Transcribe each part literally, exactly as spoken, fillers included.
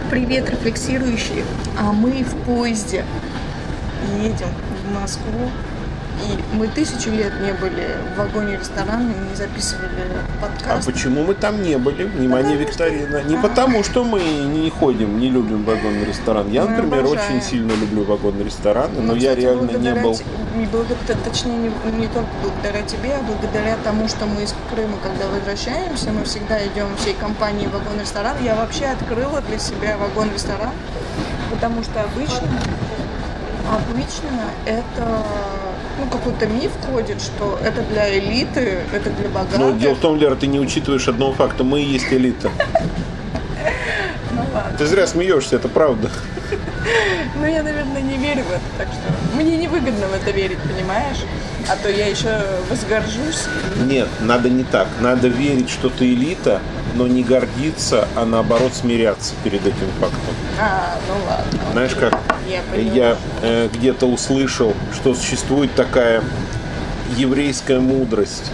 Привет, рефлексирующие. А мы в поезде едем в Москву. И мы тысячу лет не были в вагоне-ресторане, не записывали подкаст. А почему мы там не были? Внимание, потому Викторина. Что... Не а. потому, что мы не ходим, не любим вагонный ресторан. Я, мы например, обожаем. Очень сильно люблю вагонный ресторан, но ну, я кстати, реально не был... Не благодаря, точнее, не, не только благодаря тебе, а благодаря тому, что мы из Крыма, когда возвращаемся, мы всегда идем всей компанией в вагон-ресторан. Я вообще открыла для себя вагон-ресторан, потому что обычно, обычно это... Ну, какой-то миф ходит, что это для элиты, это для богатых. Ну, дело в том, Лера, ты не учитываешь одного факта. Мы и есть элита. Ну ладно. Ты зря смеешься, это правда. Ну, я, наверное, не верю в это, так что мне невыгодно в это верить, понимаешь? А то я еще возгоржусь. Нет, надо не так. Надо верить, что ты элита, но не гордиться, а наоборот смиряться перед этим фактом. А, ну ладно. Знаешь как? Я, я э, где-то услышал, что существует такая еврейская мудрость.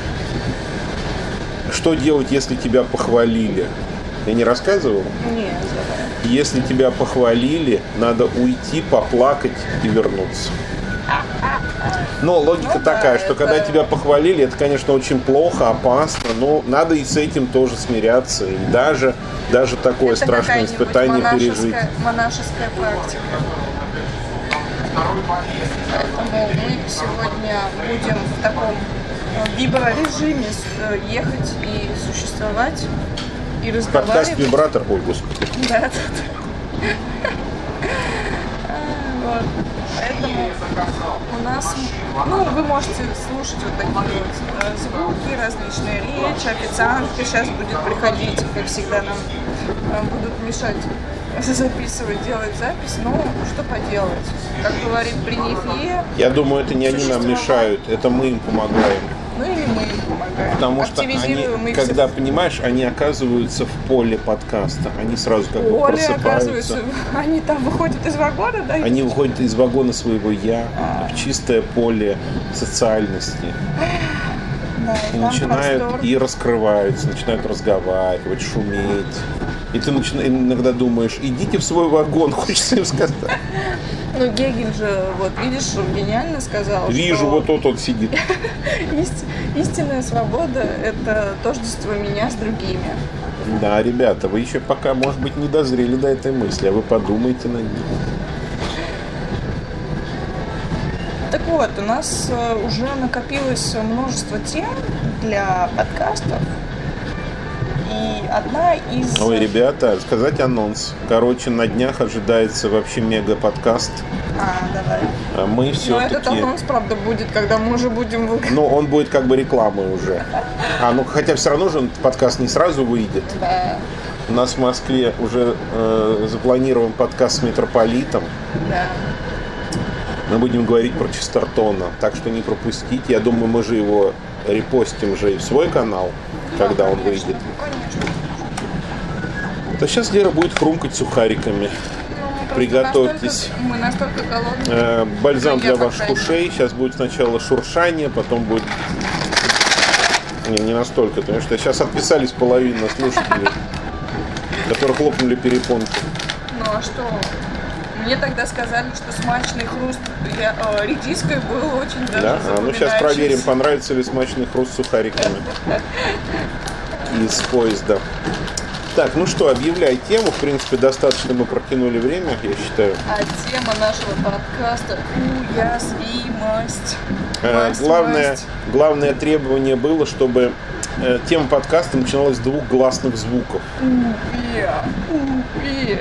Что делать, если тебя похвалили? Я не рассказывал? Нет. Если тебя похвалили, надо уйти, поплакать и вернуться. Но логика ну, такая, да, что это... когда тебя похвалили, это, конечно, очень плохо, опасно, но надо и с этим тоже смиряться, и даже, даже такое это страшное испытание пережить. Монашеская практика. Поэтому мы сегодня будем в таком вибро-режиме ехать и существовать, и разговаривать. Подкаст «Вибратор», ой, господи. Да, да, да. Вот. Поэтому у нас, ну, вы можете слушать вот такие вот звуки, различные речи, официантки сейчас будет приходить, как всегда нам будут мешать записывать, делать запись, но что поделать, как говорит Бринифье. Я думаю, это не они нам мешают, это мы им помогаем. Ну или мы им помогаем. Потому что они, когда, понимаешь, они оказываются в поле подкаста. Они сразу как бы поле просыпаются. Они там выходят из вагона, да? Они выходят из вагона своего «я» а. в чистое поле социальности. Да, и начинают простор. И раскрываются, начинают разговаривать, шуметь. И ты начина... иногда думаешь, идите в свой вагон, хочется им сказать. Ну, Гегель же, вот, видишь, гениально сказал, Вижу, что... вот тот он сидит. Ист... Истинная свобода – это тождество меня с другими. Да, ребята, вы еще пока, может быть, не дозрели до этой мысли, а вы подумайте над ней. Так вот, у нас уже накопилось множество тем для подкастов. И одна из... Ой, ребята, сказать анонс. Короче, на днях ожидается вообще мега-подкаст. А, давай. Мы все-таки... Но этот анонс, правда, будет, когда мы уже будем... Ну, он будет как бы рекламой уже. А, ну, хотя все равно же подкаст не сразу выйдет. Да. У нас в Москве уже э, запланирован подкаст с Метрополитом. Да. Мы будем говорить про Честертона, так что не пропустите. Я думаю, мы же его репостим же и в свой канал, да, когда конечно, он выйдет. Конечно. То сейчас Лера будет хрумкать сухариками. Ну, приготовьтесь. Настолько, мы настолько голодные. Э, бальзам для ваших ушей. Сейчас будет сначала шуршание, потом будет... Не, не настолько, потому что сейчас отписались половина слушателей, которые хлопнули перепонки. Ну а что? Мне тогда сказали, что смачный хруст я, э, редиской был очень даже да? А, ну сейчас проверим, понравится ли смачный хруст сухариками из поезда. Так, ну что, объявляй тему. В принципе, достаточно мы протянули время, я считаю. А тема нашего подкаста – уязвимость. Э, главное, главное требование было, чтобы э, тема подкаста начиналась с двух гласных звуков. У-е, у-е.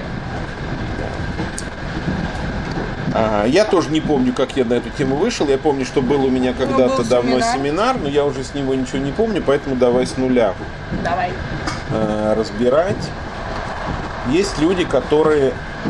А, я тоже не помню, как я на эту тему вышел. Я помню, что был у меня когда-то ну, давно семинар. семинар, но я уже с него ничего не помню, поэтому давай с нуля. Давай. А, разбирать. Есть люди, которые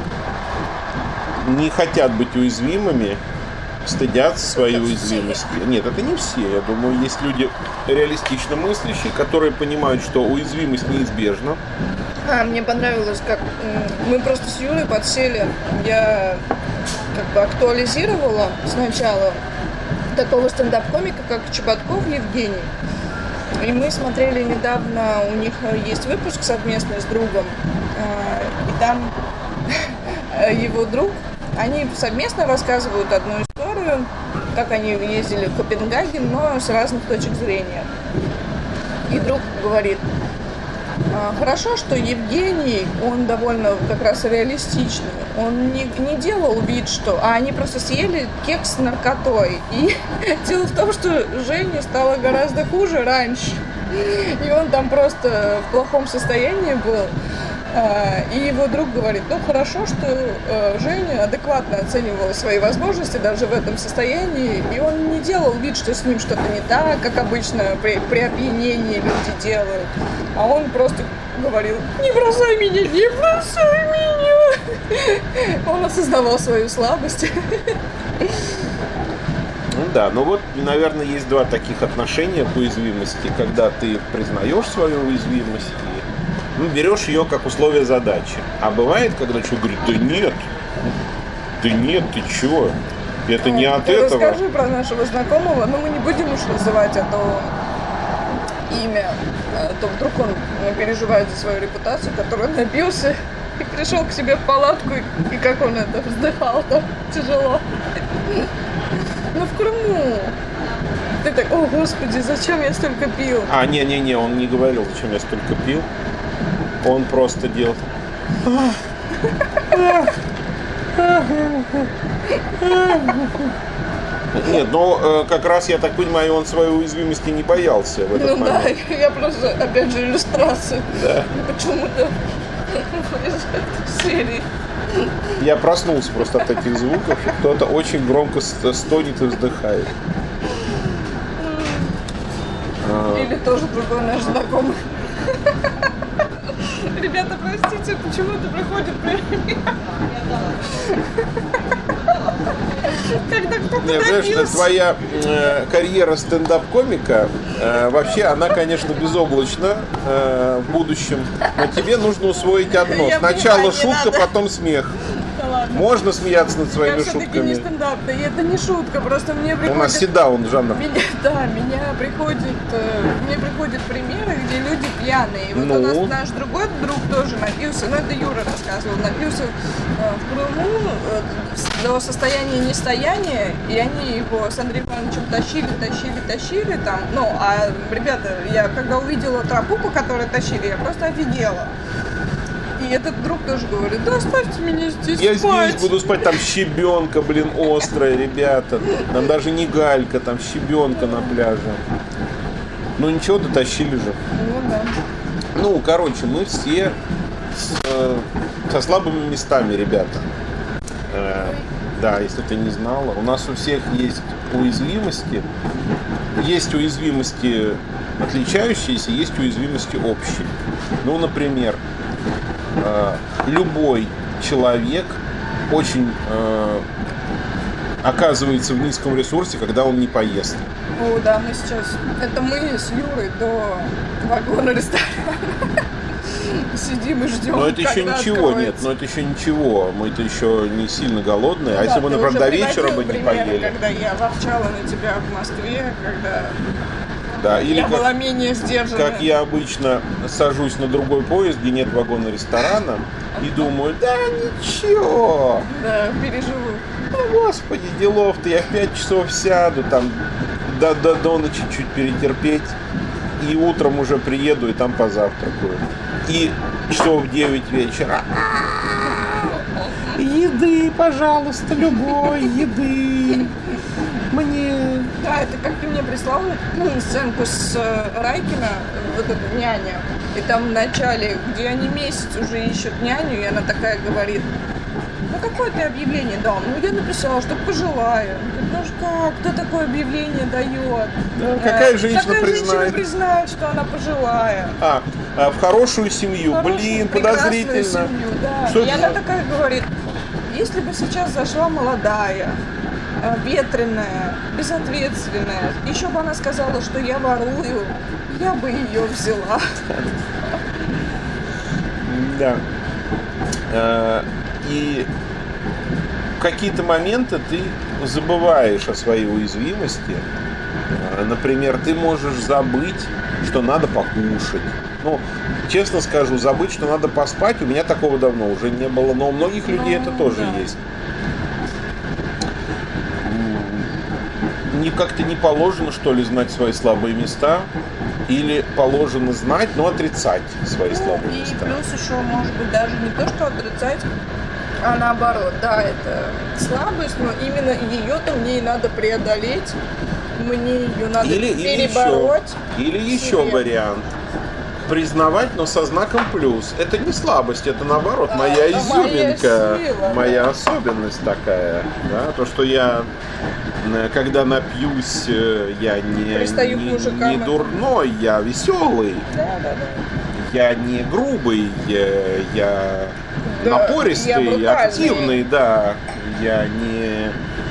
не хотят быть уязвимыми, стыдятся своей уязвимости. Нет, это не все. Я думаю, есть люди реалистично мыслящие, которые понимают, что уязвимость неизбежна. А, мне понравилось, как мы просто с Юлей подсели. Я как бы актуализировала сначала такого стендап-комика, как Чеботков Евгений. И мы смотрели недавно, у них есть выпуск совместный с другом. там его друг, они совместно рассказывают одну историю, как они ездили в Копенгаген, но с разных точек зрения. И друг говорит: хорошо, что Евгений, он довольно как раз реалистичный. Он не, не делал вид, что... А они просто съели кекс с наркотой. И дело в том, что Жене стало гораздо хуже раньше. И он там просто в плохом состоянии был. И его друг говорит: ну хорошо, что Женя адекватно оценивал свои возможности даже в этом состоянии, и он не делал вид, что с ним что-то не так, как обычно при, при опьянении люди делают. А он просто говорил: не бросай меня, не бросай меня. Он осознавал свою слабость. Ну да, ну вот, наверное, есть два таких отношения к уязвимости, когда ты признаешь свою уязвимость и ну, берешь ее как условие задачи. А бывает, когда человек говорит: да нет, да нет, ты чё? Это не от ты этого. Расскажи про нашего знакомого, но мы не будем уж называть это имя. А то вдруг он переживает за свою репутацию, которую он набился, и пришел к себе в палатку, и, и как он это вздыхал там тяжело. Ну в Крыму. Ты так: о господи, зачем я столько пил? А, не-не-не, он не говорил, зачем я столько пил. Он просто делал. Нет, но э, как раз, я так понимаю, он своей уязвимости не боялся в этот ну, момент. Да, я просто, опять же, иллюстрацию. Да. Почему-то из этой серии. Я проснулся просто от этих звуков. Кто-то очень громко стонет и вздыхает. Или тоже другой наш знакомый. Ребята, простите, почему это проходит при мне? Когда кто-то Нет, знаешь, твоя э, карьера стендап-комика, э, вообще, она, конечно, безоблачна э, в будущем, но тебе нужно усвоить одно. Я Сначала понимаю, шутка, потом смех. Да ладно. Можно смеяться над своими Я все-таки шутками. не стендап, да, и это не шутка, просто мне приходит... У нас седаун жанр. Меня, да, меня приходит, э, мне приходят примеры, где люди пьяные. И вот ну? у нас наш другой друг тоже напился, ну это Юра рассказывал, напился э, в Крыму э, до состояния нестояния, и они его с Андреем Ивановичем тащили, тащили, тащили там. Ну, а, ребята, я когда увидела тропу, по которой тащили, я просто офигела. И этот друг тоже говорит: да оставьте меня здесь Я спать. здесь буду спать, там щебенка, блин, острая, ребята. Там даже не галька, там щебенка на пляже. Ну ничего, дотащили же. Ну да. Ну, короче, мы все с, э, со слабыми местами, ребята. Э, да, если ты не знала. У нас у всех есть уязвимости. Есть уязвимости отличающиеся, есть уязвимости общие. Ну, например, э, любой человек очень э, оказывается в низком ресурсе, когда он не поест. О, да, мы сейчас... Это мы с Юрой до вагона ресторана сидим и ждем. Но это еще ничего, нет, но это еще ничего. Мы-то еще не сильно голодные. Ну, а да, если бы, например, до вечера бы не примеры, поели. Когда я ворчала на тебя в Москве, когда да, или я как, была менее сдержана. Как я обычно сажусь на другой поезд, где нет вагона ресторана, и думаю: да ничего. Да, переживу. Ну, господи, делов-то, я в пять часов сяду, там до, до, до ночи чуть перетерпеть, и утром уже приеду, и там позавтракаю. И часов в девять вечера. Еды, пожалуйста, любой еды. Мне... Да, это как ты мне прислал ну, сценку с э, Райкина, вот эту няня. И там в начале, где они месяц уже ищут няню, и она такая говорит: ну какое ты объявление дал? Ну я написала, что пожилая. Ну как, кто такое объявление дает? Да, какая а, женщина какая признает? женщина признает, что она пожилая? А, а в хорошую семью, Хорошую, блин, подозрительно. Семью, да. Что и это? она такая говорит: если бы сейчас зашла молодая, ветреная, безответственная, еще бы она сказала, что я ворую, я бы ее взяла. Да. И в какие-то моменты ты забываешь о своей уязвимости. Например, ты можешь забыть, что надо покушать. Ну, честно скажу, забыть, что надо поспать, у меня такого давно уже не было, но у многих людей ну, это тоже да. есть. Не как-то не положено, что ли, знать свои слабые места, или положено знать, но отрицать свои ну, слабые и места. И плюс еще, может быть, даже не то, что отрицать, а наоборот, да, это слабость, но именно ее-то мне и надо преодолеть, мне ее надо или, перебороть. Или еще, или еще вариант. Признавать, но со знаком плюс. Это не слабость, это наоборот а, моя изюминка, моя, сила, моя да. особенность такая. Да? То, что я, когда напьюсь, я не, не, не дурной, я веселый. Да, да, да. Я не грубый, я, я да, напористый, я активный, да. Я не,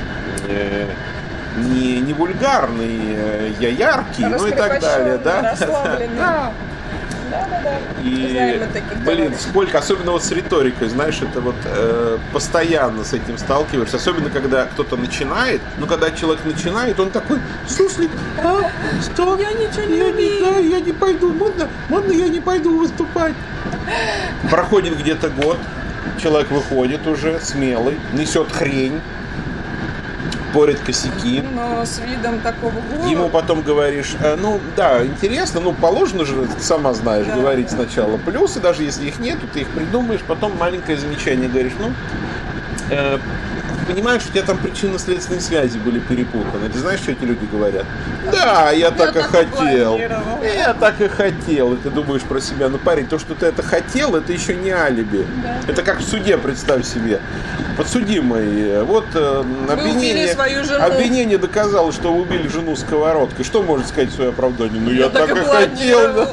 не, не вульгарный, я яркий, ну и так далее. Да? Да. Да, да, да. И, блин, сколько, особенно вот с риторикой, знаешь, это вот э, постоянно с этим сталкиваешься, особенно когда кто-то начинает, ну, когда человек начинает, он такой, суслик, а, что? Я ничего не я умею. Не, да, я не пойду, можно, можно я не пойду выступать? Проходит где-то год, человек выходит уже смелый, несет хрень, порит косяки. Но с видом такого гула. Ему потом говоришь, э, ну да, интересно, ну положено же, ты сама знаешь, да, говорить да. сначала плюсы, даже если их нету, ты их придумаешь, потом маленькое замечание говоришь, ну, э, понимаешь, у тебя там причинно-следственные связи были перепутаны. Ты знаешь, что эти люди говорят? Да, я, я так, так и хотел. Я так и хотел. И ты думаешь про себя, ну, парень, то, что ты это хотел, это еще не алиби. Да. Это как в суде, представь себе. Подсудимый, вот э, обвинение, обвинение доказало, что вы убили жену сковородкой. Что может сказать в свое оправдание? Ну, я, я так, так и хотел. Да.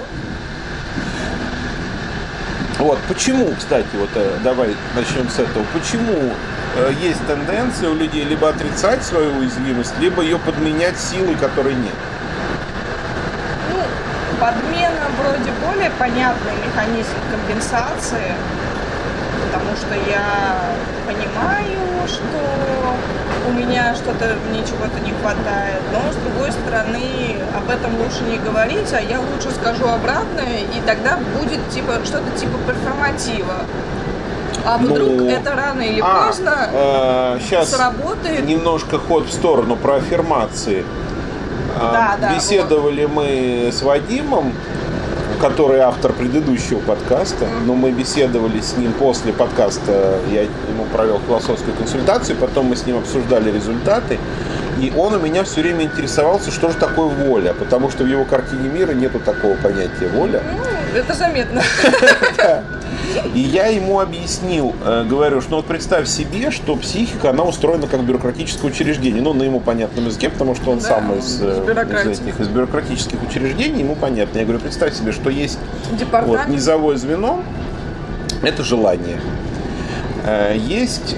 Вот, почему, кстати, вот давай начнем с этого. Почему э, есть тенденция у людей либо отрицать свою уязвимость, либо ее подменять силой, которой нет? Ну, подмена вроде более понятный механизм компенсации, потому что я понимаю, что у меня что-то, мне чего-то не хватает, но с другой стороны об этом лучше не говорить, а я лучше скажу обратное, и тогда будет типа что-то типа перформатива. А вдруг ну, это рано или а, поздно э, сейчас сработает. Немножко ход в сторону про аффирмации. Да, да, Беседовали вот. мы с Вадимом, который автор предыдущего подкаста, mm-hmm. но мы беседовали с ним после подкаста, я ему провел философскую консультацию, потом мы с ним обсуждали результаты, и он у меня все время интересовался, что же такое воля, потому что в его картине мира нету такого понятия воля. Mm, это заметно. И я ему объяснил, говорю, что вот представь себе, что психика, она устроена как бюрократическое учреждение. Ну, на ему понятном языке, потому что он да, сам из, из, из этих из бюрократических учреждений, ему понятно. Я говорю, представь себе, что есть вот, низовое звено, это желание. Есть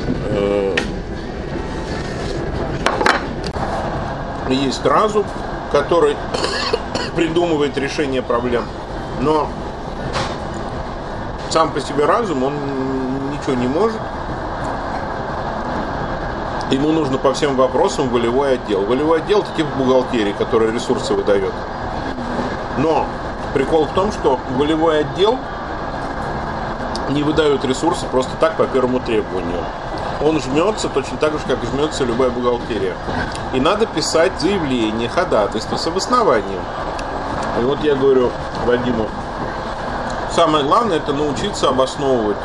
есть разум, который придумывает решение проблем, но сам по себе разум, он ничего не может. Ему нужно по всем вопросам волевой отдел. Волевой отдел – это типа бухгалтерии, которая ресурсы выдает. Но прикол в том, что волевой отдел не выдает ресурсы просто так по первому требованию. Он жмется точно так же, как жмется любая бухгалтерия. И надо писать заявление, ходатайство с обоснованием. И вот я говорю Вадиму, самое главное – это научиться обосновывать.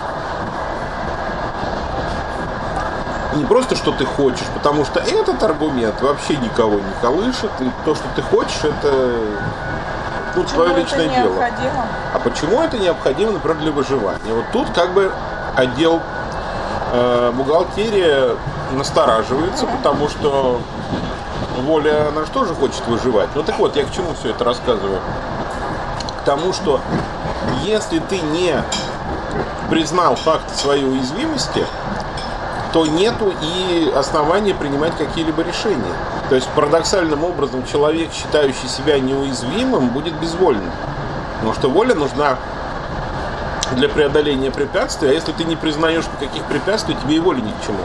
Не просто, что ты хочешь, потому что этот аргумент вообще никого не колышет, и то, что ты хочешь, это тут твое личное дело. А почему это необходимо, например, для выживания? Вот тут как бы отдел э, бухгалтерия настораживается, потому что воля, она же тоже хочет выживать. Ну так вот, я к чему все это рассказываю? К тому, что если ты не признал факт своей уязвимости, то нету и основания принимать какие-либо решения. То есть парадоксальным образом человек, считающий себя неуязвимым, будет безвольным. Потому что воля нужна для преодоления препятствий, а если ты не признаешь никаких препятствий, тебе и воля ни к чему.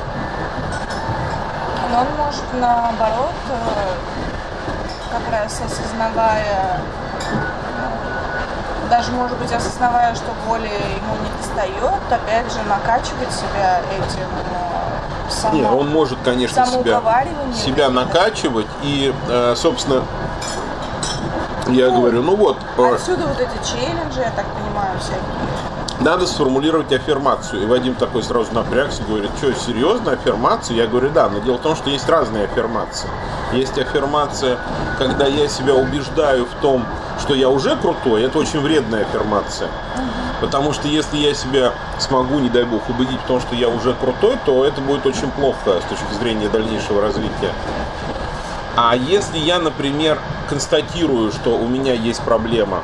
Но он может наоборот, как раз осознавая даже, может быть, осознавая, что боли ему не достает, опять же, накачивать себя этим э, само, Нет, он может, конечно, себя, себя накачивать. И, э, собственно, я ну, говорю, ну вот... Отсюда вот эти челленджи, я так понимаю, всякие. Надо сформулировать аффирмацию. И Вадим такой сразу напрягся, говорит, что, серьезно, аффирмация? Я говорю, да, но дело в том, что есть разные аффирмации. Есть аффирмация, когда я себя убеждаю в том, что я уже крутой, это очень вредная аффирмация. Угу. Потому что если я себя смогу, не дай бог, убедить в том, что я уже крутой, то это будет очень плохо с точки зрения дальнейшего развития. А если я, например, констатирую, что у меня есть проблема,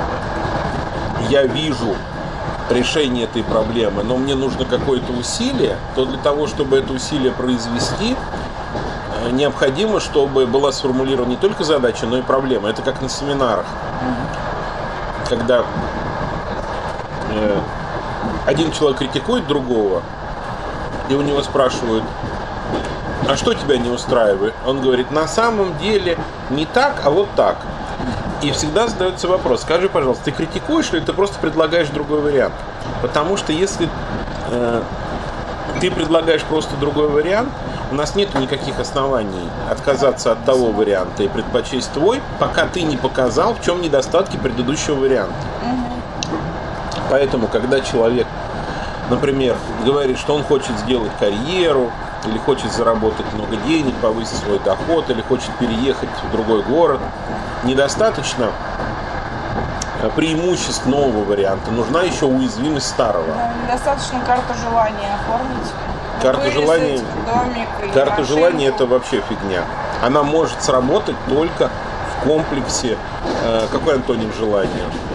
я вижу решение этой проблемы, но мне нужно какое-то усилие, то для того, чтобы это усилие произвести, необходимо, чтобы была сформулирована не только задача, но и проблема. Это как на семинарах, mm-hmm. когда э, один человек критикует другого, и у него спрашивают, а что тебя не устраивает? Он говорит, на самом деле не так, а вот так. И всегда задается вопрос, скажи, пожалуйста, ты критикуешь или ты просто предлагаешь другой вариант? Потому что если э, ты предлагаешь просто другой вариант, у нас нет никаких оснований отказаться от того варианта и предпочесть твой, пока ты не показал, в чем недостатки предыдущего варианта. Поэтому, когда человек, например, говорит, что он хочет сделать карьеру, или хочет заработать много денег, повысить свой доход, или хочет переехать в другой город, недостаточно преимуществ нового варианта, нужна еще уязвимость старого. Да, недостаточно карту желания оформить. Карта желания, карта желания это вообще фигня. Она может сработать только в комплексе. Э, какой антоним желания?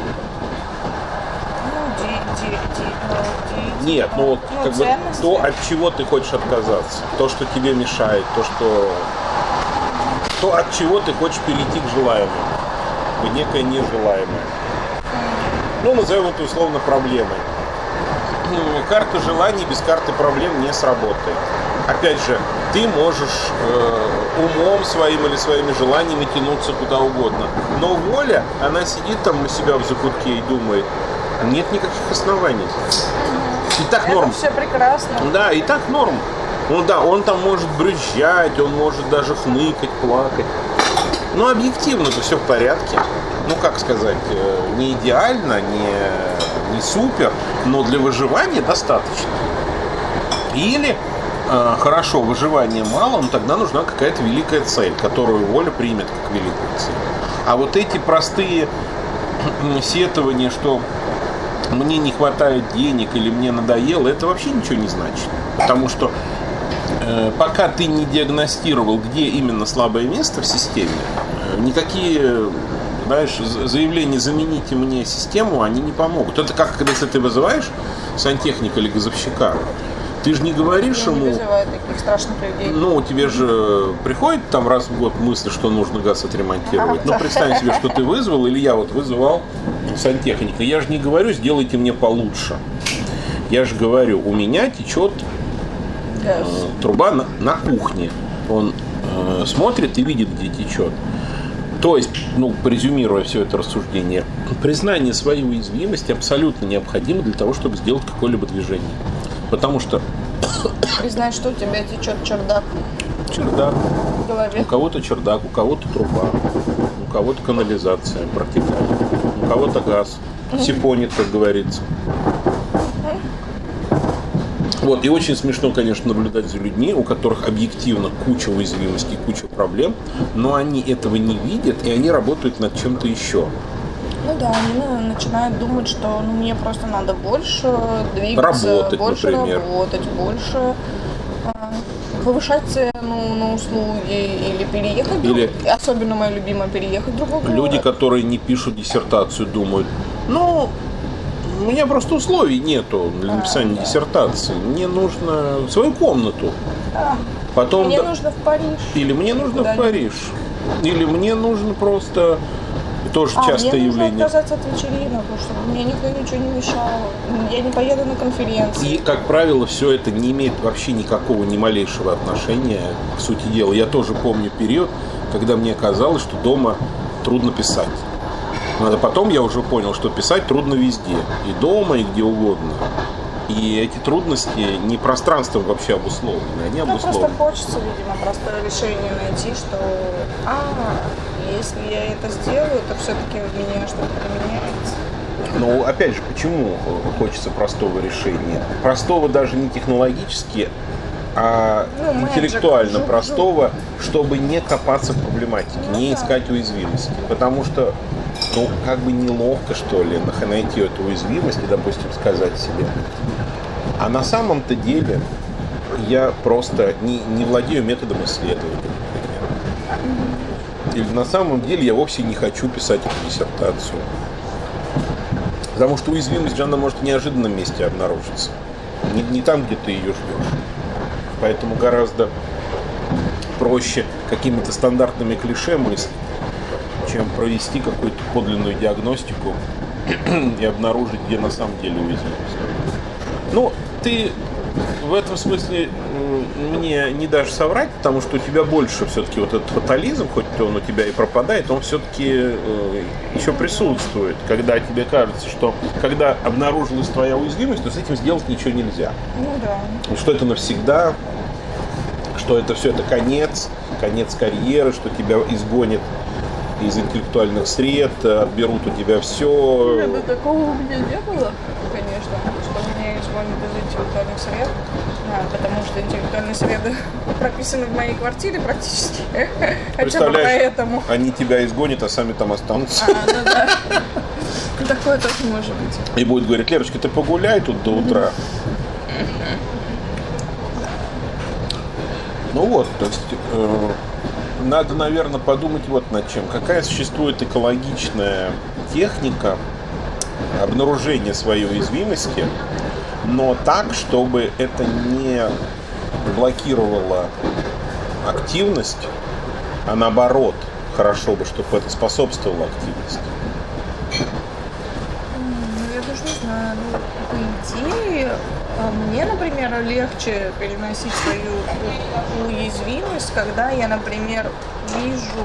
Ну, ди, ди, ди, ди, Нет, ну вот ну, как бы то, от чего ты хочешь отказаться, то, что тебе мешает, то, что то, от чего ты хочешь перейти к желаемому, в некое нежелаемое. Ну, назовем это условно проблемой. Карта желаний без карты проблем не сработает. Опять же, ты можешь э, умом своим или своими желаниями тянуться куда угодно. Но воля, она сидит там у себя в закутке и думает, нет никаких оснований. И так норм. Это все прекрасно. Да, и так норм. Ну да, он там может брюзжать, он может даже хныкать, плакать. Но объективно-то все в порядке. Ну, как сказать, не идеально, не, не супер, но для выживания достаточно. Или, э, хорошо, выживания мало, но тогда нужна какая-то великая цель, которую воля примет как великую цель. А вот эти простые сетования, что мне не хватает денег или мне надоело, это вообще ничего не значит. Потому что э, пока ты не диагностировал, где именно слабое место в системе, э, никакие... Знаешь, заявление «замените мне систему», они не помогут. Это как, когда ты вызываешь сантехника или газовщика, ты же не говоришь Я ему... не вызываю таких страшных людей. Ну, тебе же приходит там раз в год мысль, что нужно газ отремонтировать. Ну, представь себе, что ты вызвал, или я вот вызывал сантехника. Я же не говорю «сделайте мне получше». Я же говорю, у меня течет э, труба на, на кухне. Он э, смотрит и видит, где течет. То есть, ну, презюмируя все это рассуждение, признание своей уязвимости абсолютно необходимо для того, чтобы сделать какое-либо движение. Потому что... Признать, что у тебя течет чердак. Чердак. В голове. У кого-то чердак, у кого-то труба, у кого-то канализация протекает, у кого-то газ сифонит, как говорится. Вот, и очень смешно, конечно, наблюдать за людьми, у которых объективно куча уязвимостей, куча проблем, но они этого не видят, и они работают над чем-то еще. Ну да, они начинают думать, что ну, мне просто надо больше двигаться, работать, больше например. работать, больше э, повышать цену на услуги или переехать. Или... Друг... Особенно моя любимая, переехать в другой город. Люди, которые не пишут диссертацию, думают, ну... У меня просто условий нету для написания а, да. диссертации. Мне нужно свою комнату. А, Потом мне да... нужно в Париж. Или мне нужно в Париж. Или мне нужно просто... Тоже а, частое мне явление. Мне нужно отказаться от вечеринок, потому что мне никто ничего не мешал. Я не поеду на конференции. И, как правило, все это не имеет вообще никакого, ни малейшего отношения к сути дела. Я тоже помню период, когда мне казалось, что дома трудно писать. А потом я уже понял, что писать трудно везде. И дома, и где угодно. И эти трудности не пространством вообще обусловлены, они ну, обусловлены. Просто хочется, видимо, просто решение найти, что а, если я это сделаю, то все-таки в меня что-то поменяется. Ну, опять же, почему хочется простого решения? Простого даже не технологически, а ну, интеллектуально жук, простого, жук. Чтобы не копаться в проблематике, ну, не да. искать уязвимости. Потому что, ну, как бы неловко, что ли, найти эту уязвимость и, допустим, сказать себе. А на самом-то деле я просто не, не владею методом исследования. Или на самом деле я вовсе не хочу писать эту диссертацию. Потому что уязвимость же, она может в неожиданном месте обнаружиться. Не, не там, где ты ее ждешь. Поэтому гораздо проще какими-то стандартными клише мыслить, чем провести какую-то подлинную диагностику и обнаружить, где на самом деле уязвимость. Ну, ты в этом смысле мне не дашь соврать, потому что у тебя больше все-таки вот этот фатализм, хоть он у тебя и пропадает, он все-таки э, еще присутствует, когда тебе кажется, что когда обнаружилась твоя уязвимость, то с этим сделать ничего нельзя. Ну да. И что это навсегда, что это все это конец, конец карьеры, что тебя изгонят из интеллектуальных сред, отберут у тебя все. Нет, да, такого у меня не было, конечно, что меня изгонят из интеллектуальных сред, а, потому что интеллектуальные среды прописаны в моей квартире практически. Хотя бы поэтому. Они тебя изгонят, а сами там останутся. А, ну да. Такое тоже может быть. И будет говорить: Лерочка, ты погуляй тут до утра. Ну вот, то есть э, надо, наверное, подумать вот над чем. Какая существует экологичная техника обнаружения своей уязвимости, но так, чтобы это не блокировало активность, а наоборот, хорошо бы, чтобы это способствовало активности. Ну, я даже не знаю. Ну, по идее, мне, например, легче переносить свою уязвимость, когда я, например, вижу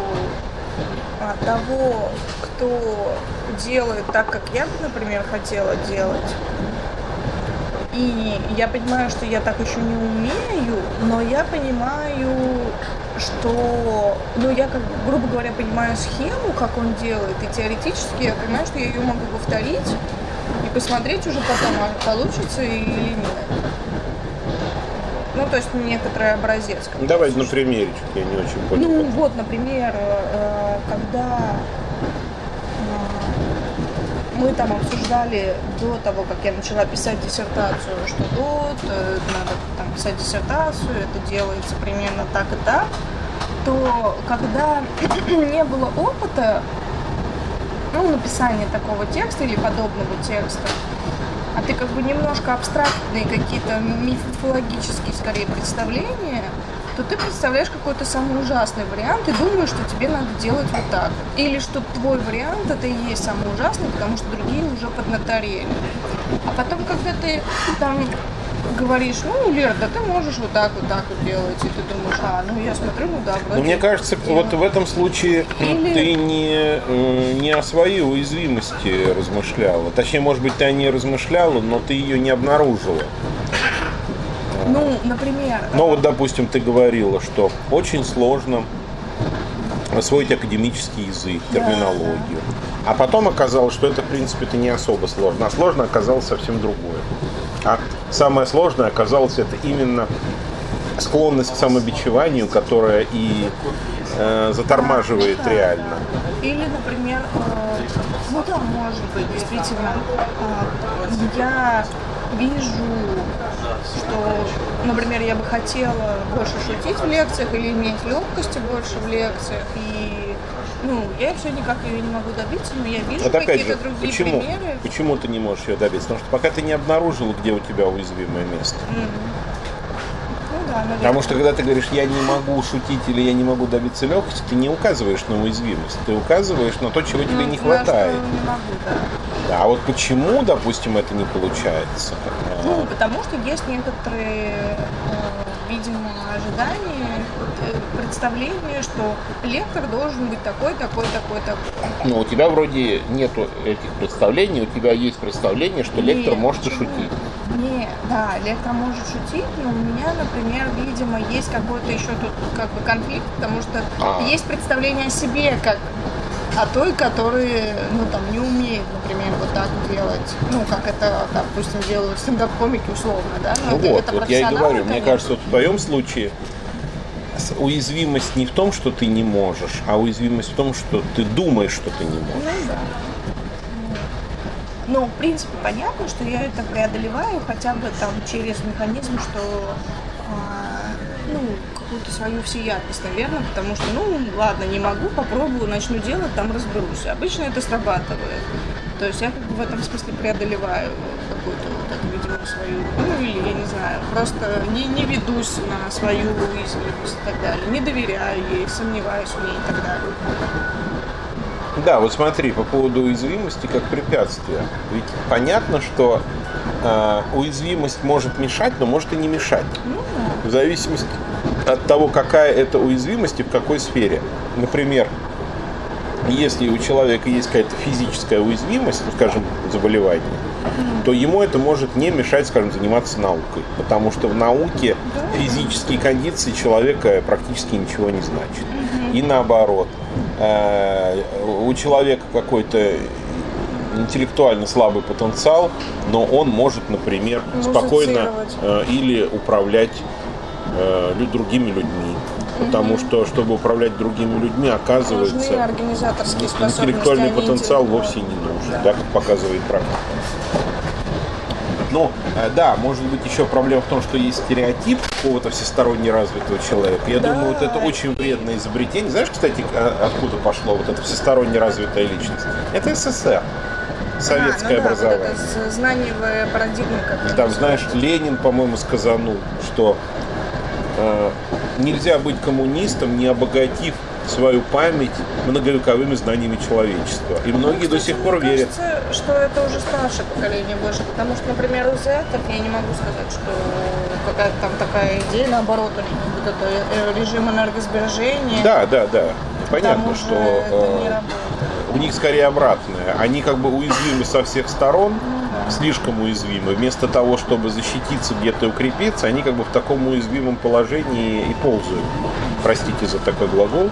того, кто делает так, как я бы, например, хотела делать. И я понимаю, что я так еще не умею, но я понимаю, что, ну, я, как, грубо говоря, понимаю схему, как он делает, и теоретически я понимаю, что я ее могу повторить и посмотреть уже потом, получится или нет. Ну, то есть некоторый образец. Давай на примере, что я не очень понял. Ну, вот, например, когда мы там обсуждали до того, как я начала писать диссертацию, что вот, надо там писать диссертацию, это делается примерно так и так, то когда не было опыта, ну, написания такого текста или подобного текста, а ты как бы немножко абстрактные какие-то мифологические, скорее, представления, то ты представляешь какой-то самый ужасный вариант и думаешь, что тебе надо делать вот так. Или что твой вариант это и есть самый ужасный, потому что другие уже поднаторели. А потом, когда ты там говоришь, ну, Лер, да ты можешь вот так, вот так вот делать, и ты думаешь, а, ну, я смотрю, ну, да, вроде... Но мне кажется, делаю. Вот в этом случае Или... ты не, не о своей уязвимости размышляла. Точнее, может быть, ты о ней размышляла, но ты ее не обнаружила. Ну, например... Ну, вот, допустим, ты говорила, что очень сложно освоить академический язык, терминологию. Да. А потом оказалось, что это, в принципе, это не особо сложно. А сложно оказалось совсем другое. А самое сложное оказалось это именно склонность к самобичеванию, которая и э, затормаживает да. реально. Или, например, э, ну да, может быть, действительно, э, я вижу, что, например, я бы хотела больше шутить в лекциях или иметь легкости больше в лекциях, и ну, я все никак ее не могу добиться, но я вижу вот какие-то же, другие почему? примеры. Почему ты не можешь ее добиться? Потому что пока ты не обнаружила, где у тебя уязвимое место. Mm-hmm. Ну да, наверное. Потому что когда ты говоришь, я не могу шутить или я не могу добиться легкости, ты не указываешь на уязвимость, ты указываешь на то, чего тебе ну, не хватает. Я не могу, да. Да, а вот почему, допустим, это не получается? Ну, потому что есть некоторые э, видимо, ожидание, представление, что лектор должен быть такой, такой, такой, такой. Ну, у тебя вроде нету этих представлений, у тебя есть представление, что Нет, лектор может почему? и шутить. Не, да, лектор может шутить, но у меня, например, видимо, есть какой-то еще тут как бы конфликт, потому что А. есть представление о себе, как о той, которые, ну, там, не умеет, например, вот так делать, ну, как это, допустим, делают стендап-комики условно, да? Ну это, вот, это вот я и профессионалы, говорю, мне конечно. кажется, вот в твоем случае уязвимость не в том, что ты не можешь, а уязвимость в том, что ты думаешь, что ты не можешь. Ну, да. Ну, в принципе, понятно, что я это преодолеваю хотя бы там через механизм, что, а, ну, какую-то свою всеядность, наверное, потому что, ну, ладно, не могу, попробую, начну делать, там разберусь. Обычно это срабатывает. То есть я как бы в этом смысле преодолеваю какую-то вот эту, видимо, свою, ну, или, я не знаю, просто не, не ведусь на свою уязвимость и так далее, не доверяю ей, сомневаюсь в ней и так далее. Да, вот смотри, по поводу уязвимости как препятствия. Ведь понятно, что э, уязвимость может мешать, но может и не мешать. Ну, да. В зависимости от того, какая это уязвимость и в какой сфере. Например, если у человека есть какая-то физическая уязвимость, ну, скажем, заболевание, то ему это может не мешать, скажем, заниматься наукой. Потому что в науке физические кондиции человека практически ничего не значат. И наоборот. У человека какой-то интеллектуально слабый потенциал, но он может, например, спокойно или управлять другими людьми. Потому что, чтобы управлять другими людьми, оказывается, интеллектуальный потенциал вовсе не нужен, да, как показывает практика. Ну, да, может быть, еще проблема в том, что есть стереотип какого-то всесторонне развитого человека. Я да. думаю, вот это очень вредное изобретение. Знаешь, кстати, откуда пошло вот эта всесторонне развитая личность? Это СССР, советское а, ну образование. Да, вот это знаниевая парадигма. Как там, знаешь, Ленин, по-моему, сказанул, что э, нельзя быть коммунистом, не обогатив свою память многовековыми знаниями человечества. И многие ну, кстати, до сих пор мне верят. Кажется, что это уже старшее поколение больше, потому что, например, у зетов я не могу сказать, что какая-то там такая идея, наоборот, у них вот это режим энергосбережения. Да, да, да. Понятно, что э, у них скорее обратное. Они как бы уязвимы со всех сторон, ну, да. слишком уязвимы. Вместо того, чтобы защититься где-то и укрепиться, они как бы в таком уязвимом положении и ползают. Простите за такой глагол.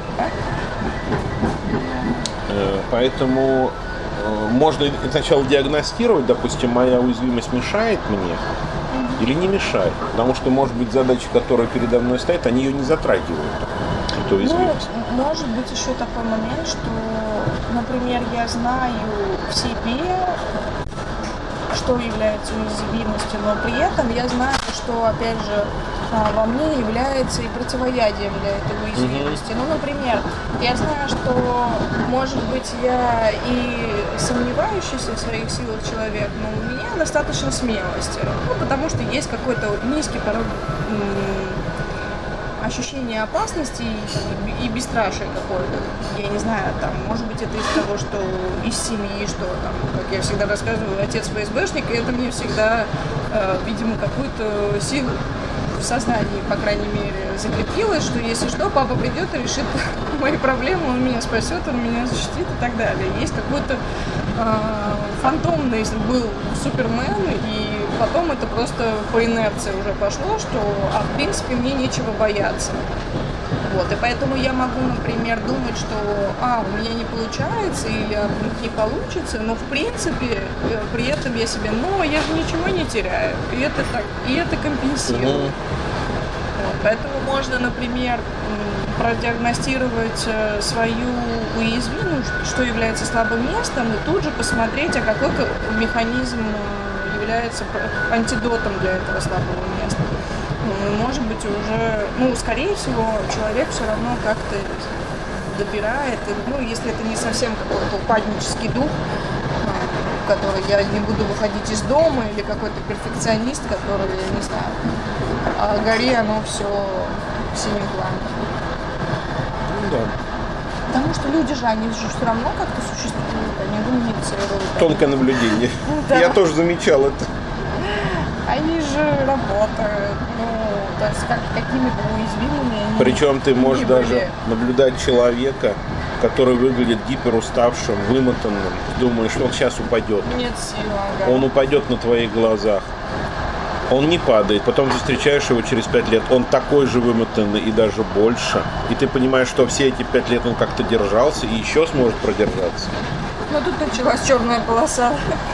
Поэтому можно сначала диагностировать, допустим, моя уязвимость мешает мне или не мешает. Потому что, может быть, задачи, которые передо мной стоят, они ее не затрагивают. Эту уязвимость. Ну, может быть еще такой момент, что, например, я знаю в себе, что является уязвимостью, но при этом я знаю, что, опять же, во мне является и противоядием для этой уязвимости. Mm-hmm. Ну, например, я знаю, что, может быть, я и сомневающийся в своих силах человек, но у меня достаточно смелости. Ну, потому что есть какой-то низкий порог ощущение опасности и, и бесстрашие какое-то. Я не знаю, там, может быть, это из того, что из семьи, что там, как я всегда рассказываю, отец ФСБшник, и это мне всегда, э, видимо, какую-то силу в сознании, по крайней мере, закрепилось, что если что, папа придет и решит мои проблемы, он меня спасет, он меня защитит и так далее. Есть какой-то э, фантомный был Супермен, и потом это просто по инерции уже пошло, что, а в принципе, мне нечего бояться. Вот, и поэтому я могу, например, думать, что, а, у меня не получается, или а, не получится, но, в принципе, при этом я себе, ну, я же ничего не теряю, и это, так, и это компенсирую. Mm-hmm. Вот, поэтому можно, например, продиагностировать свою уязвимость, что является слабым местом, и тут же посмотреть, а какой механизм является антидотом для этого слабого места. Ну, может быть, уже, ну, скорее всего, человек все равно как-то добирает, ну, если это не совсем какой-то упаднический дух, который я не буду выходить из дома, или какой-то перфекционист, который, я не знаю, а гори оно все синим пламенем. Ну, да. Потому что люди же, они же все равно как-то существуют, они коммуницируют. Тонкое наблюдение. Да. Я тоже замечал это. Они же работают, ну, то есть как, какими бы уязвимыми они Причем ты можешь не даже были. наблюдать человека, который выглядит гиперуставшим, вымотанным. Думаешь, вот сейчас упадет. Нет сил, ага. Он упадет на твоих глазах. Он не падает. Потом ты встречаешь его через пять лет. Он такой же вымотанный и даже больше. И ты понимаешь, что все эти пять лет он как-то держался и еще сможет продержаться. Но тут началась черная полоса.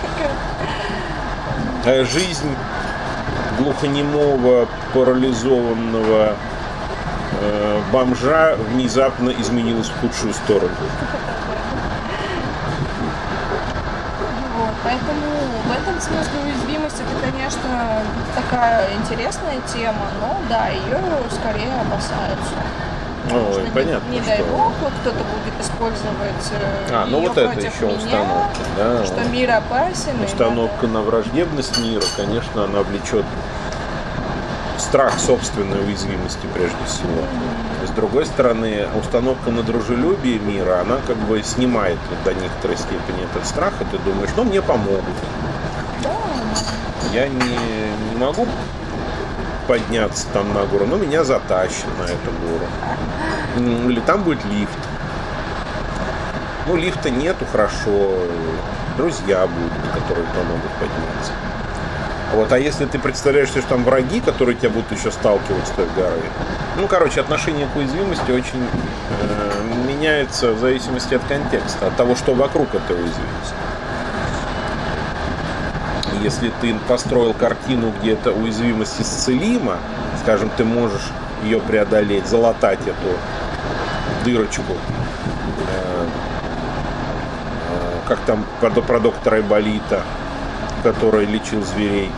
А жизнь глухонемого, парализованного э, бомжа внезапно изменилась в худшую сторону. Вот, поэтому в этом смысле уязвимость это, конечно, такая интересная тема, но да, ее скорее опасаются. Потому Ой, что понятно, не, не дай что- бог, вот кто-то будет использовать э, А, ну её вот это против еще меня, установка, да. что мир опасен. и Установка на враждебность мира, конечно, она влечет страх собственной уязвимости прежде всего. С другой стороны, установка на дружелюбие мира, она как бы снимает до некоторой степени этот страх, и ты думаешь, ну мне помогут. Да, Я не, не могу подняться там на гору, но меня затащат на эту гору. М, Или там будет лифт. Ну, лифта нету, хорошо. Друзья будут, которые помогут подняться. Вот, а если ты представляешь себе, что там враги, которые тебя будут еще сталкивать с той горы. Ну, короче, отношение к уязвимости очень э, меняется в зависимости от контекста, от того, что вокруг этой уязвимости. Если ты построил картину, где эта уязвимость исцелима, скажем, ты можешь ее преодолеть, залатать эту дырочку, э, э, как там про, про доктора Айболита, который лечил зверей.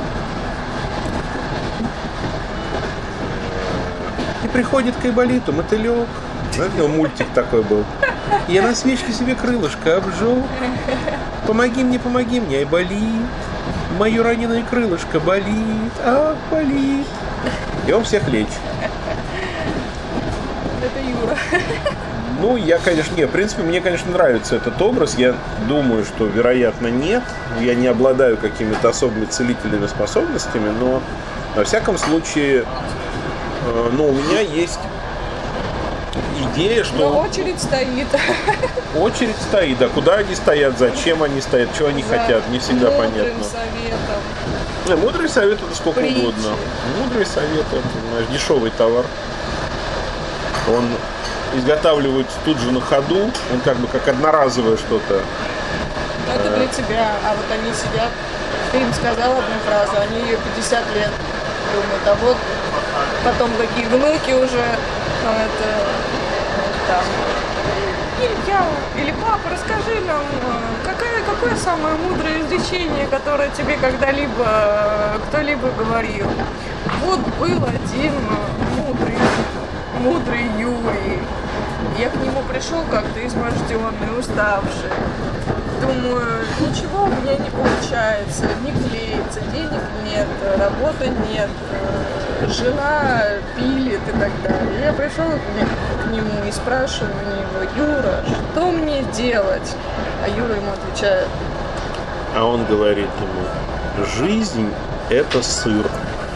И приходит к Айболиту мотылек. Знаете, мультик такой был. Я на свечке себе крылышко обжег. Помоги мне, помоги мне, Айболит. Мое раненое крылышко болит, ах, болит. И он всех лечит. это Юра. Ну, я, конечно, нет. В принципе, мне, конечно, нравится этот образ. Я думаю, что, вероятно, нет. Я не обладаю какими-то особыми целительными способностями, но, во всяком случае, э, ну, у меня есть идея, что... Но очередь стоит. Очередь стоит, да. Куда они стоят, зачем они стоят, что они За хотят, не всегда мудрым понятно. советом. Не, мудрый совет это сколько Притчи. угодно. Мудрый совет это, знаешь, дешевый товар. Он изготавливается тут же на ходу, он как бы как одноразовое что-то. Но это для тебя. А вот они сидят, ты им сказал одну фразу, они ее пятьдесят лет думают. А вот потом такие внуки уже, ну, это там. Илья или папа, расскажи нам, э, какое, какое самое мудрое изречение, которое тебе когда-либо э, кто-либо говорил. Вот был один э, мудрый, мудрый Юрий. Я к нему пришел как-то изможденный, уставший. Думаю, ничего у меня не получается, не клеится, денег нет, работы нет, э, жена пилит и так далее. Я пришел к нему и спрашиваю у него: Юра, что мне делать? А Юра ему отвечает: А он говорит ему: жизнь это сыр.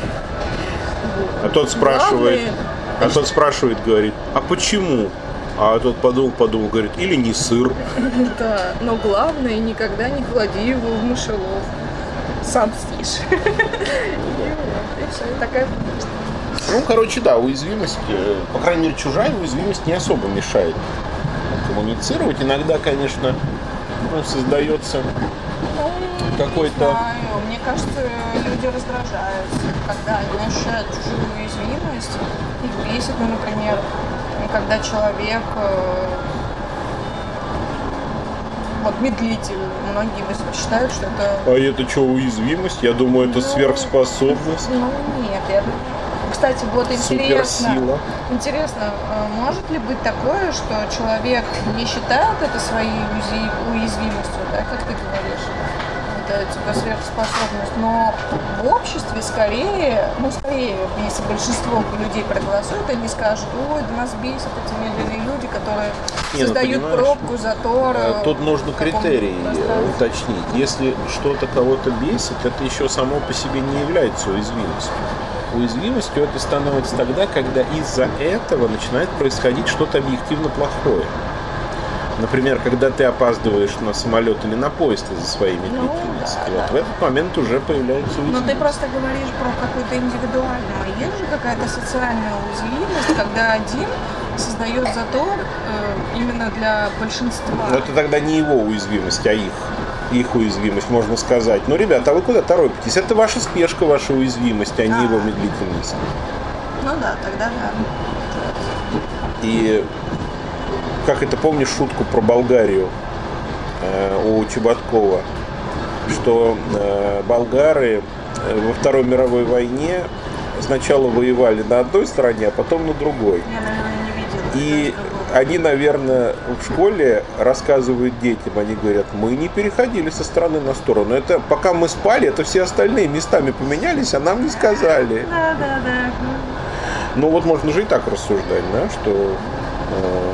А тот спрашивает, главное, а тот спрашивает, говорит, а почему? А тот подумал, подумал, говорит, или не сыр. да, но главное, никогда не клади его в мышелов. Сам съешь. И все, такая. Ну, короче, да, уязвимость, э, по крайней мере, чужая уязвимость не особо мешает коммуницировать. Иногда, конечно, ну, создается Ну, какой-то... не знаю. Мне кажется, люди раздражаются, когда они ощущают чужую уязвимость. Их бесит, ну, например, когда человек э, вот медлитель. Многие считают, что это... А это что, уязвимость? Я думаю, это Ну, сверхспособность. Ну, нет, я... Кстати, вот интересно, Суперсила. интересно, э, может ли быть такое, что человек не считает это своей уязи- уязвимостью, да, как ты говоришь? Вот какая-то типа сверхспособность, но в обществе скорее, ну скорее, если большинство людей проголосуют, они скажут: ой, да нас бесят эти медленные люди, которые Не, создают ну, пробку, затор. Тут нужно критерии уточнить. Если что-то кого-то бесит, это еще само по себе не является уязвимостью. Уязвимостью это становится тогда, когда из-за этого начинает происходить что-то объективно плохое. Например, когда ты опаздываешь на самолет или на поезд из-за своей медлительности. Ну, да, вот да. В этот момент уже появляется уязвимость. Но ты просто говоришь про какую-то индивидуальную. А есть же какая-то социальная уязвимость, когда один создает затор э, именно для большинства. Но это тогда не его уязвимость, а их. Их уязвимость, можно сказать. Ну, ребята, а вы куда торопитесь? Это ваша спешка, ваша уязвимость, а, а. не его медлительность. Ну да, тогда да. И как это, помнишь шутку про Болгарию э, у Чеботкова, что э, болгары во Второй мировой войне сначала воевали на одной стороне, а потом на другой. Я, наверное, не видела. И они, наверное, в школе рассказывают детям, они говорят: мы не переходили со стороны на сторону. Это пока мы спали, это все остальные местами поменялись, а нам не сказали. Да, да, да. Ну вот можно же и так рассуждать, да, что э,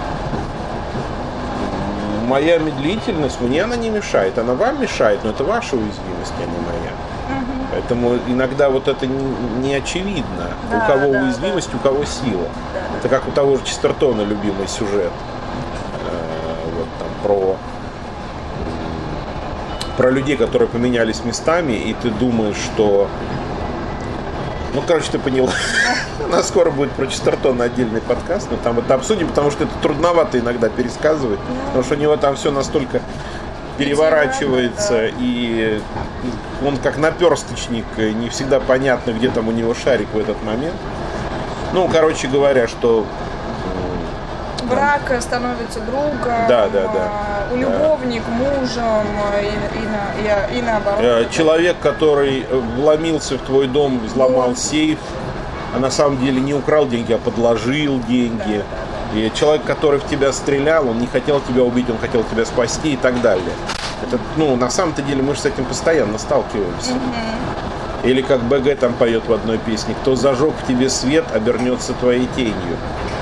моя медлительность, мне она не мешает, она вам мешает, но это ваша уязвимость, а не моя. Угу. Поэтому иногда вот это не, не очевидно, да, у кого да, уязвимость, да. У кого сила. Да. Это как у того же Честертона любимый сюжет э, вот там про, про людей, которые поменялись местами, и ты думаешь, что... Ну, короче, ты поняла. У нас скоро будет про Честертона отдельный подкаст, но там это обсудим, потому что это трудновато иногда пересказывать, потому что у него там все настолько переворачивается, и он как наперсточник, не всегда понятно, где там у него шарик в этот момент. Ну, короче говоря, что... Враг становится другом, да, да, да. любовник мужем и, и, на, и, и наоборот. Человек, который вломился в твой дом, взломал вот. сейф, а на самом деле не украл деньги, а подложил деньги. Да, да, да. И человек, который в тебя стрелял, он не хотел тебя убить, он хотел тебя спасти и так далее. Это, ну, на самом-то деле мы же с этим постоянно сталкиваемся. Угу. Или как БГ там поет в одной песне: кто зажег в тебе свет, обернется твоей тенью.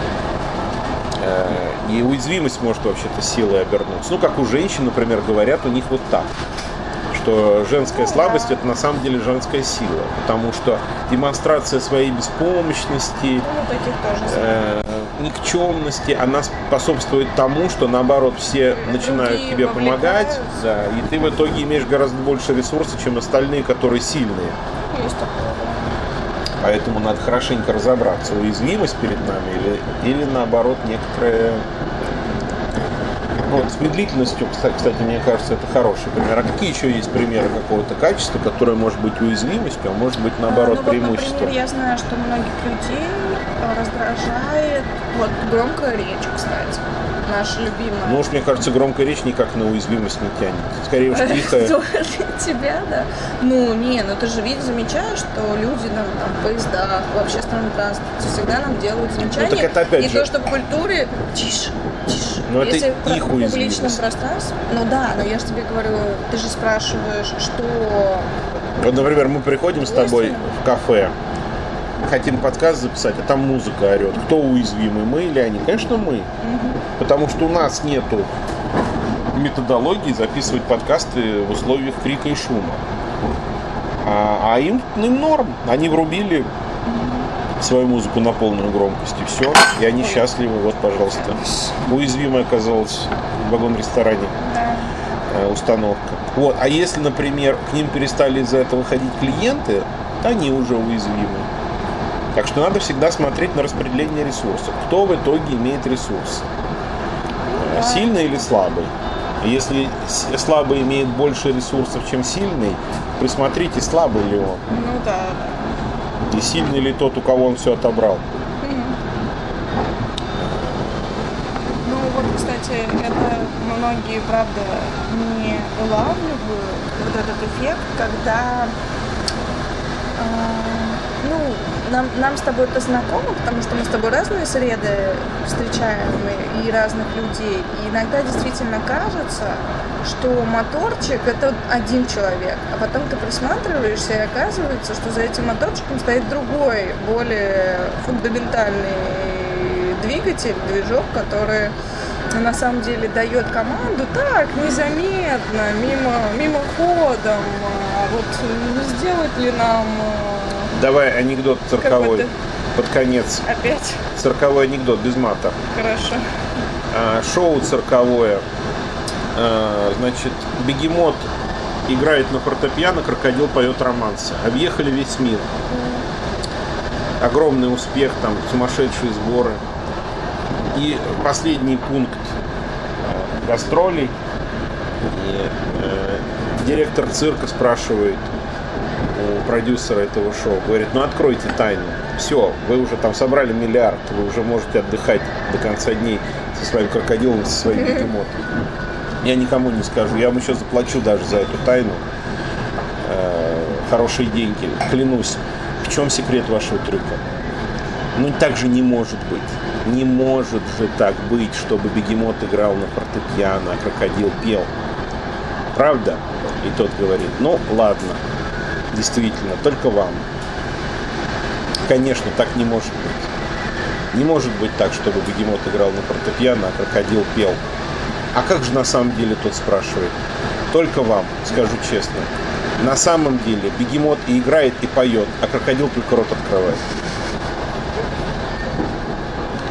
И уязвимость может вообще-то силой обернуться. Ну, как у женщин, например, говорят, у них вот так, что женская слабость – это на самом деле женская сила, потому что демонстрация своей беспомощности, ну, таких тоже э, никчемности, она способствует тому, что, наоборот, все начинают Другие тебе помогать, да, и ты в итоге имеешь гораздо больше ресурсов, чем остальные, которые сильные. Есть такое. Поэтому надо хорошенько разобраться, уязвимость перед нами или, или наоборот, некоторые... Ну, вот с медлительностью, кстати, мне кажется, это хороший пример. А какие еще есть примеры какого-то качества, которое может быть уязвимостью, а может быть, наоборот, а, ну, преимуществом? Вот, например, я знаю, что многих людей раздражает вот громкая речь, кстати. Наша любимая. Ну уж, мне кажется, громкая речь никак на уязвимость не тянет. Скорее уж тихая. Тебя, да. Ну, не, ну ты же видишь, замечаешь, что люди на там, поездах, в общественном транспорте всегда нам делают замечания. Ну, так это опять и же... то, что в культуре тише, тише. Но Если это их уязвимость. В публичном пространстве, ну да, но я же тебе говорю, ты же спрашиваешь, что... Вот, например, мы приходим с тобой в кафе, хотим подкаст записать, а там музыка орет. Кто уязвимый, мы или они? Конечно, мы. Угу. Потому что у нас нету методологии записывать подкасты в условиях крика и шума. А, а им, им норм. Они врубили свою музыку на полную громкость, и все. И они счастливы. Вот, пожалуйста. Уязвимая оказалась в вагон-ресторане установка. Вот. А если, например, к ним перестали из-за этого ходить клиенты, они уже уязвимы. Так что надо всегда смотреть на распределение ресурсов. Кто в итоге имеет ресурсы? Да. Сильный или слабый? Если слабый имеет больше ресурсов, чем сильный, присмотрите, слабый ли он. Ну да. И сильный ли тот, у кого он все отобрал. Ну вот, кстати, это многие, правда, не улавливают вот этот эффект, когда... Э, ну, нам, нам с тобой это знакомо, потому что мы с тобой разные среды встречаем и, и разных людей. И иногда действительно кажется, что моторчик — это один человек, а потом ты присматриваешься, и оказывается, что за этим моторчиком стоит другой, более фундаментальный двигатель, движок, который на самом деле дает команду так, незаметно, мимо, мимоходом. А вот не сделать ли нам... Давай анекдот цирковой под конец. Опять? Цирковой анекдот, без мата. Хорошо. А, шоу цирковое. А, значит, бегемот играет на фортепиано, крокодил поет романсы. Объехали весь мир. Огромный успех, там сумасшедшие сборы. И последний пункт э, гастролей. И, э, директор цирка спрашивает у продюсера этого шоу, говорит, ну откройте тайну. Все, вы уже там собрали миллиард, вы уже можете отдыхать до конца дней со своим крокодилом, со своим бегемотом. Я никому не скажу, я вам еще заплачу даже за эту тайну э, хорошие деньги, клянусь. В чем секрет вашего трюка? Ну так же не может быть. Не может же так быть, чтобы бегемот играл на фортепиано, а крокодил пел. Правда? И тот говорит, ну ладно, действительно, только вам. Конечно, так не может быть. Не может быть так, чтобы бегемот играл на фортепиано, а крокодил пел. А как же на самом деле, тот спрашивает? Только вам, скажу честно. На самом деле бегемот и играет, и поет, а крокодил только рот открывает.